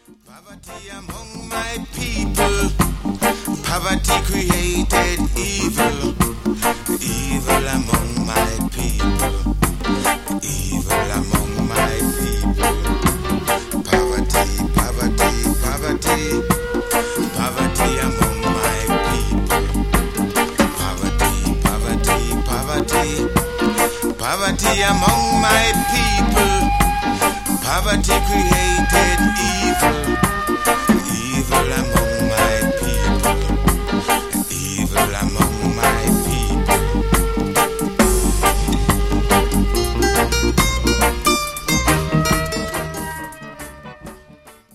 Poverty among my people. Poverty created evil. Evil among my people. Evil among my people. Poverty, poverty, poverty. Poverty among my people. Poverty, poverty, poverty. Poverty among my people. Poverty created evil.